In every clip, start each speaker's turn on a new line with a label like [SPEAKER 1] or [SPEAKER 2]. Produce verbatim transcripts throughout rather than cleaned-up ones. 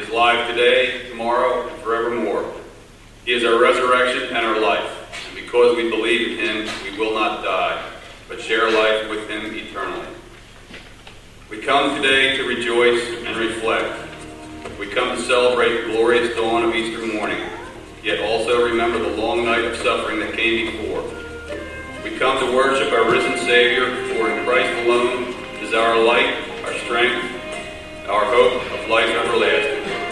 [SPEAKER 1] is alive today, tomorrow, and forevermore. He is our resurrection and our life, and because we believe in him, we will not die, but share life with him eternally. We come today to rejoice and reflect. We come to celebrate the glorious dawn of Easter morning, yet also remember the long night of suffering that came before. We come to worship our risen Savior, for in Christ alone is our light, our strength, our hope of life everlasting.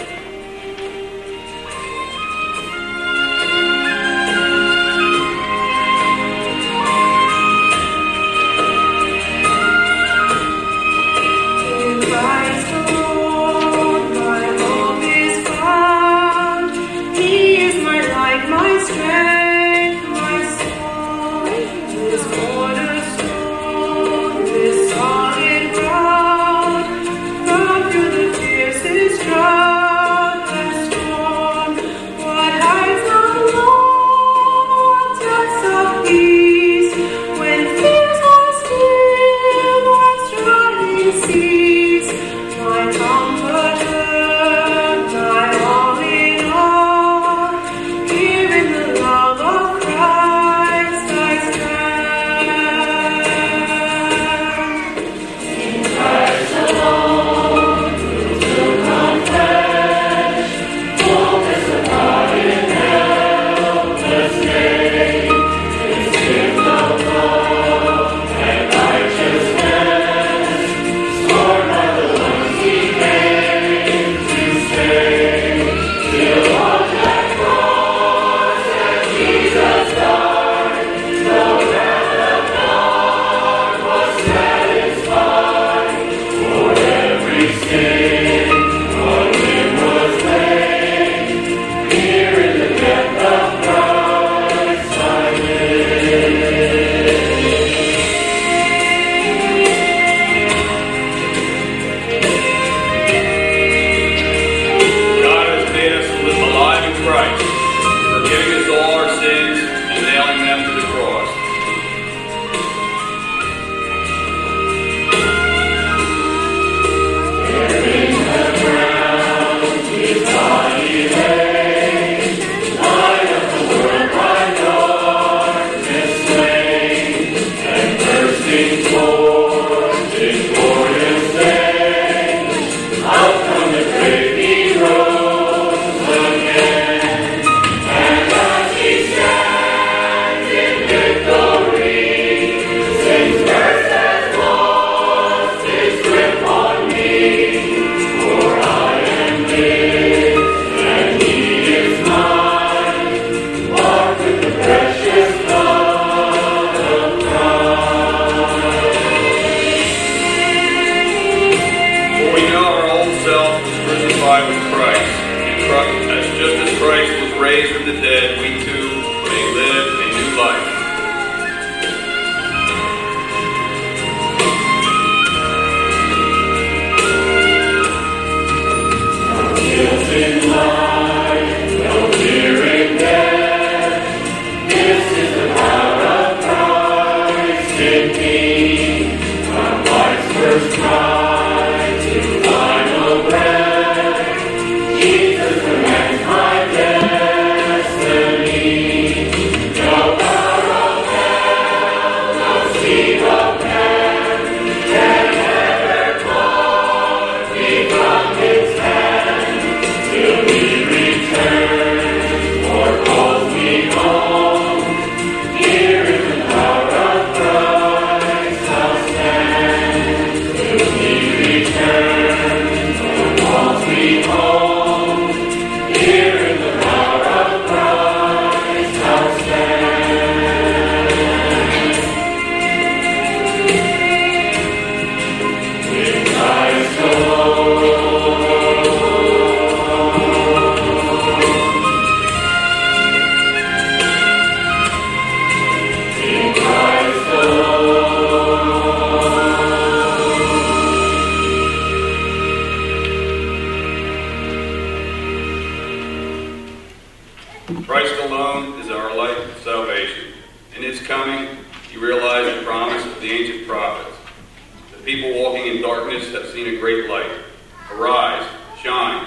[SPEAKER 2] Christ alone is our light of salvation. In his coming, you realize the promise of the ancient prophets. The people walking in darkness have seen a great light. Arise, shine,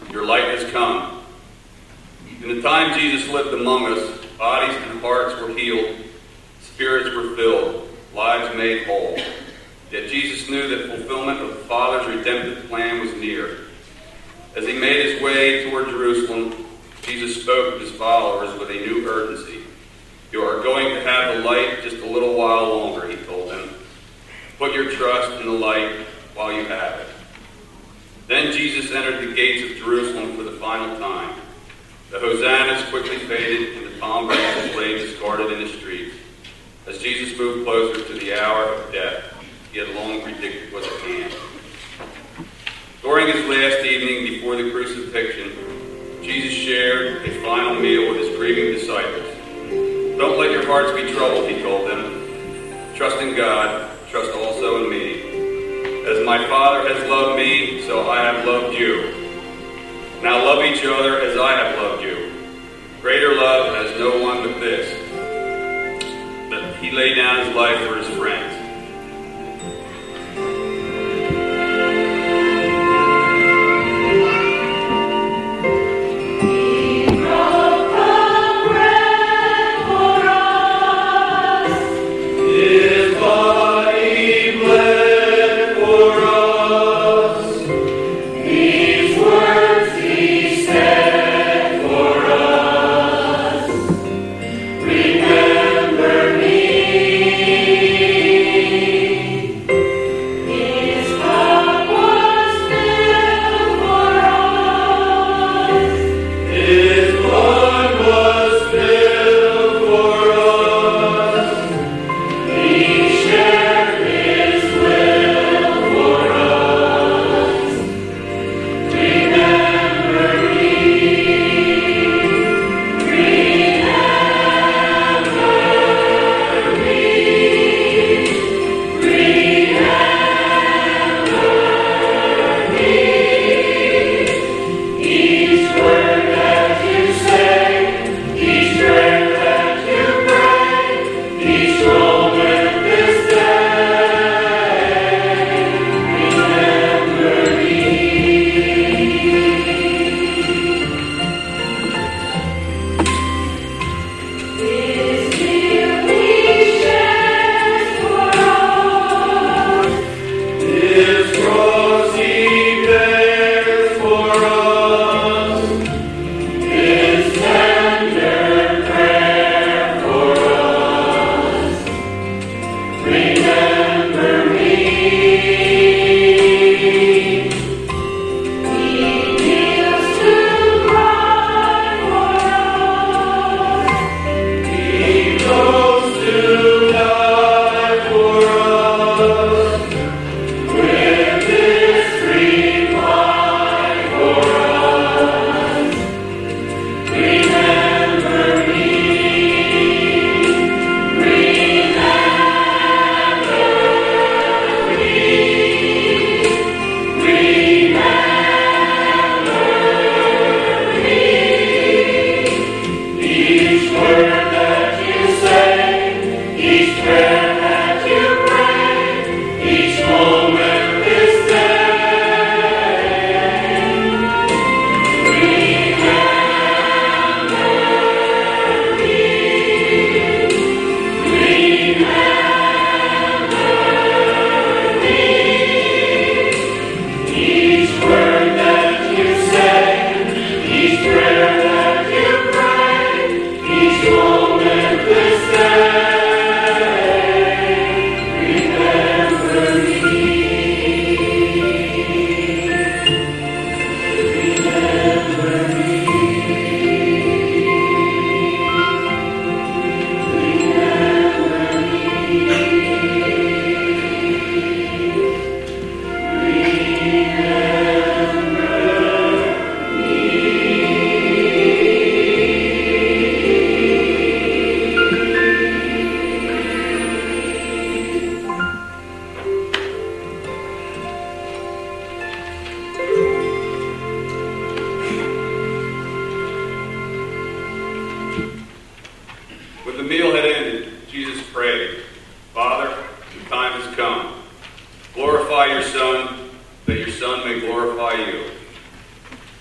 [SPEAKER 1] Your light has come. In the time Jesus lived among us, bodies and hearts were healed, spirits were filled, lives made whole. Yet Jesus knew that fulfillment of the Father's redemptive plan was near. As he made his way toward Jerusalem, Jesus spoke to his followers with a new urgency. You are going to have the light just a little while longer, he told them. Put your trust in the light while you have it. Then Jesus entered the gates of Jerusalem for the final time. The hosannas quickly faded, and the palm branches lay discarded in the streets. As Jesus moved closer to the hour of death he had long predicted was at hand. During his last evening before the crucifixion, Jesus shared a final meal with his grieving disciples. Don't let your hearts be troubled, he told them. Trust in God, trust also in me. As my Father has loved me, so I have loved you. Now love each other as I have loved you. Greater love has no one but this, that he laid down his life for his friends.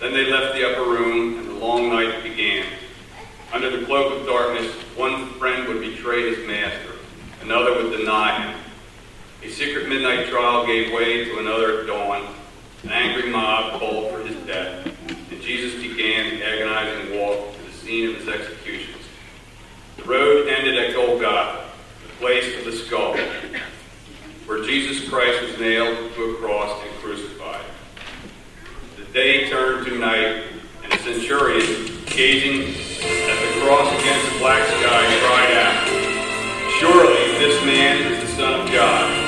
[SPEAKER 1] Then they left the upper room, and the long night began. Under the cloak of darkness, one friend would betray his master, another would deny him. A secret midnight trial gave way to another at dawn. An angry mob called for his death, and Jesus began the agonizing walk to the scene of his executions. The road ended at Golgotha, the place of the skull, where Jesus Christ was nailed to a cross and crucified. The day turned to night, and the centurion, gazing at the cross against the black sky, cried out, "Surely this man is the Son of God."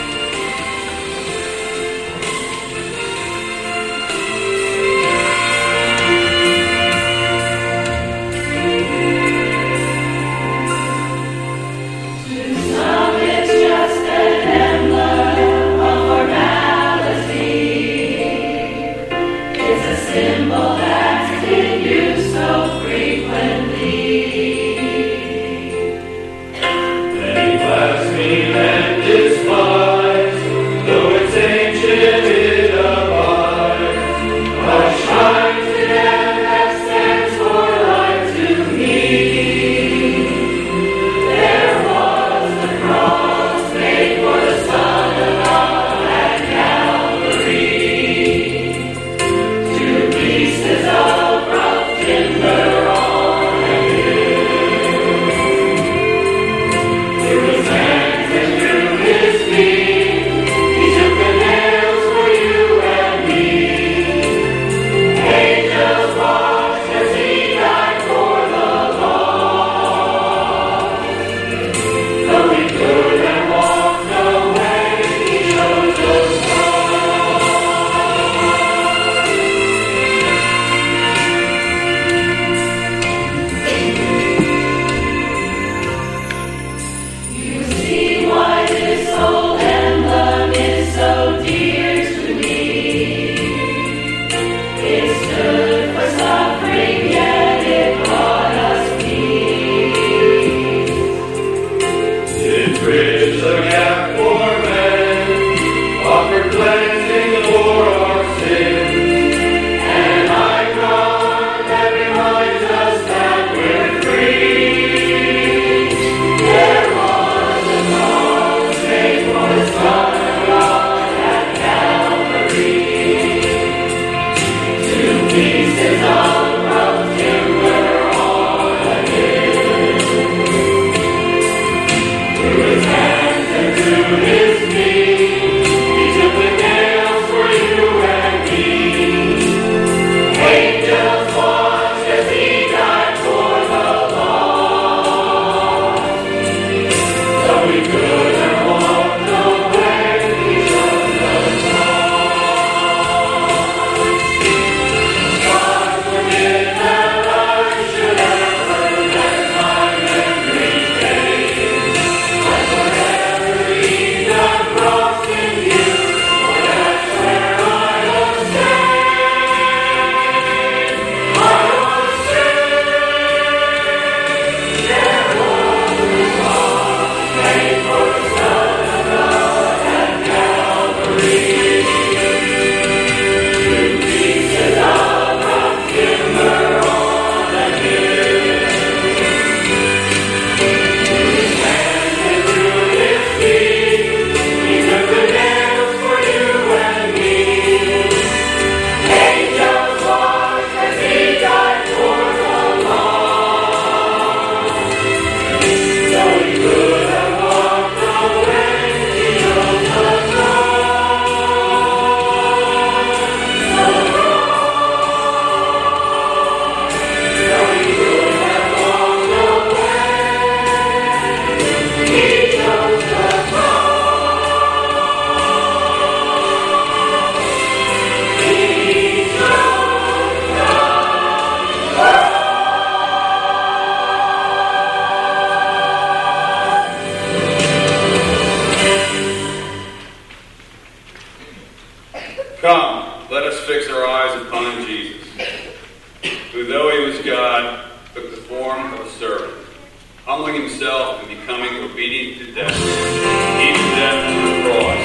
[SPEAKER 2] humbling himself and becoming obedient to death, even death on the cross.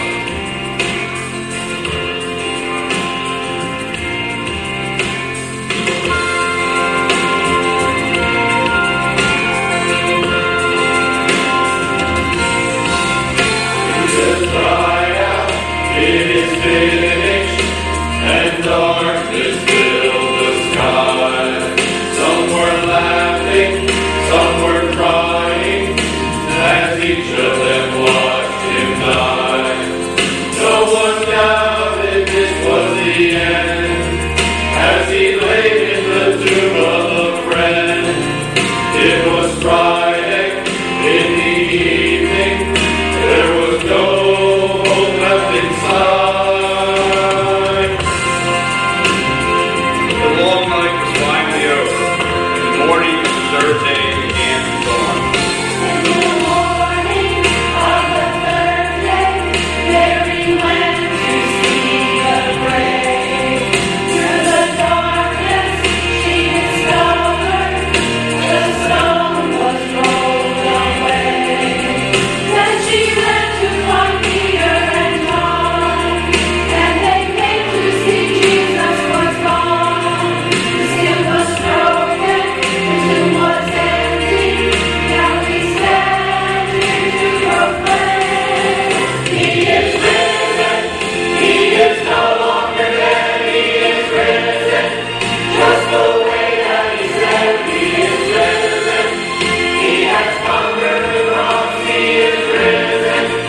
[SPEAKER 3] He has conquered the cross, he is risen.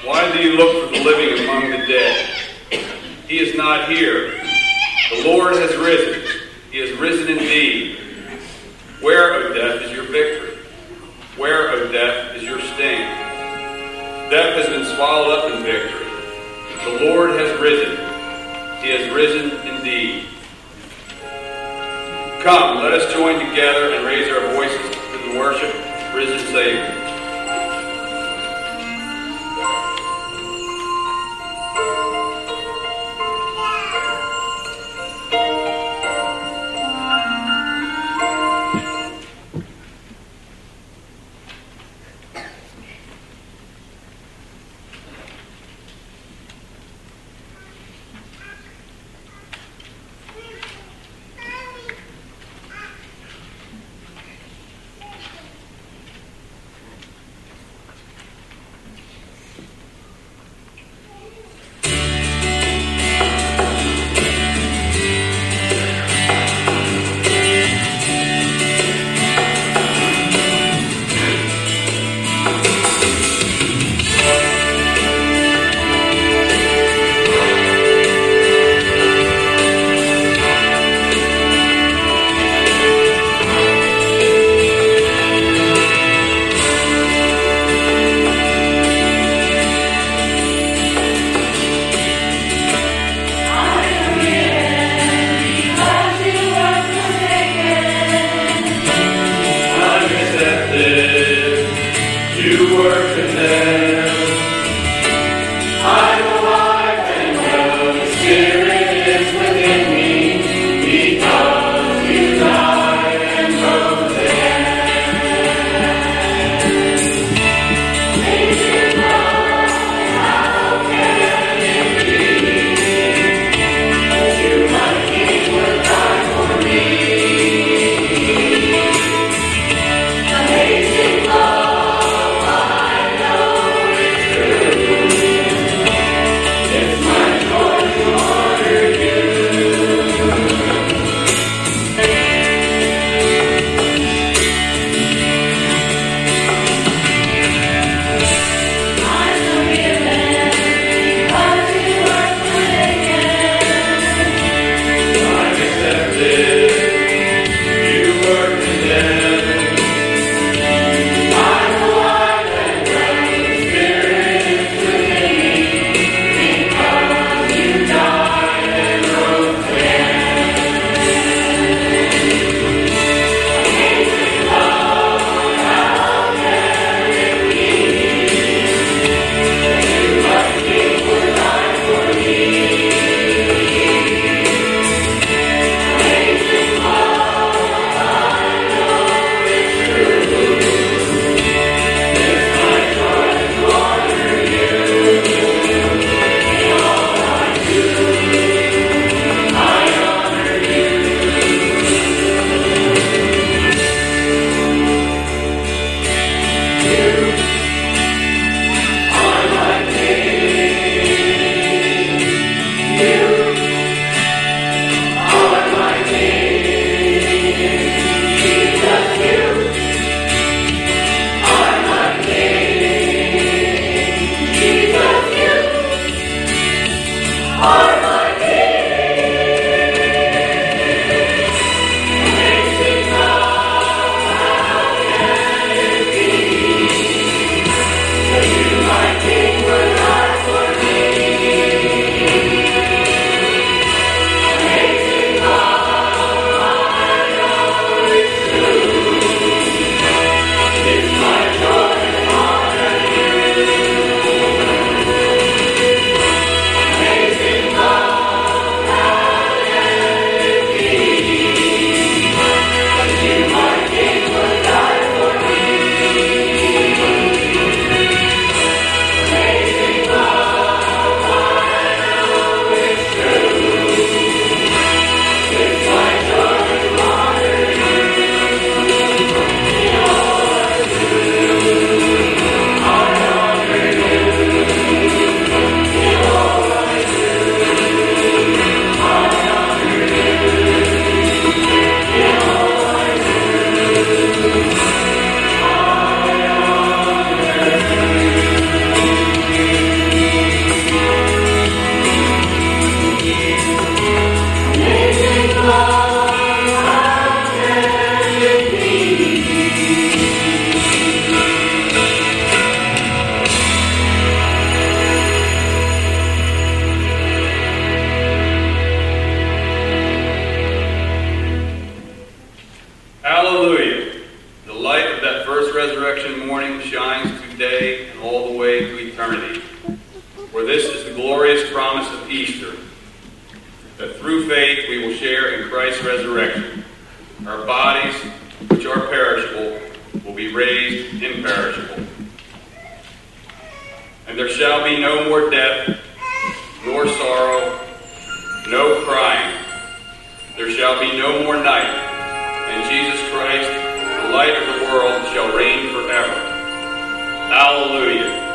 [SPEAKER 1] Why do you look for the living among the dead? He is not here. The Lord has risen. He has risen indeed. Where, O death, is your victory? Where, O death, is your sting? Death has been swallowed up in victory. The Lord has risen. He has risen indeed. Come, let us join together and raise our voices to the worship, risen Savior.
[SPEAKER 3] Amazing love, I know.
[SPEAKER 1] way to eternity. For this is the glorious promise of Easter, that through faith we will share in Christ's resurrection. Our bodies, which are perishable, will be raised imperishable. And there shall be no more death, nor sorrow, no crying. There shall be no more night, and Jesus Christ, the light of the world, shall reign forever. Hallelujah.